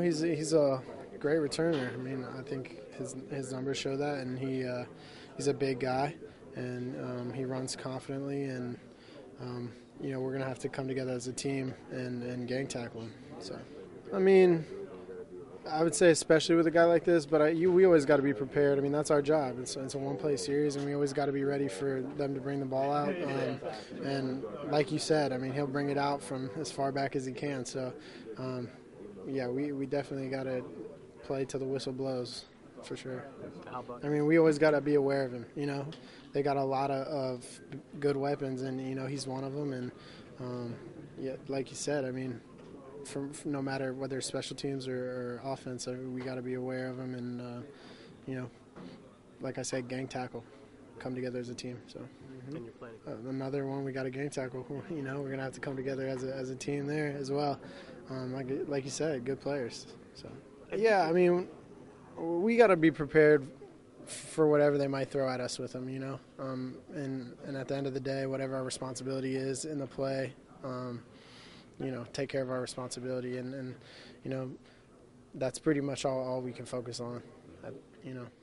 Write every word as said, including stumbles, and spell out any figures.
know, he's he's a great returner. I mean, I think his his numbers show that, and he uh, he's a big guy, and um, he runs confidently, and um, you know, we're gonna have to come together as a team and, and gang tackle him. So, I mean, I would say especially with a guy like this, but I, you, we always got to be prepared. I mean, that's our job. It's, it's a one-play series, and we always got to be ready for them to bring the ball out. Um, and like you said, I mean, he'll bring it out from as far back as he can. So, um, yeah, we, we definitely got to play till the whistle blows, for sure. I mean, we always got to be aware of him, you know. They got a lot of, of good weapons, and, you know, he's one of them. And, um, yeah, like you said, I mean, From, from no matter whether it's special teams or, or offense, I mean, we got to be aware of them, and uh, you know, like I said, gang tackle, come together as a team. So, mm-hmm. And you're planning uh, another one, we got to gang tackle. You know, we're gonna have to come together as a as a team there as well. Um, like like you said, good players. So, yeah, I mean, we got to be prepared for whatever they might throw at us with them. You know, um, and and at the end of the day, whatever our responsibility is in the play. Um, you know, take care of our responsibility, and, and you know, that's pretty much all, all we can focus on, you know.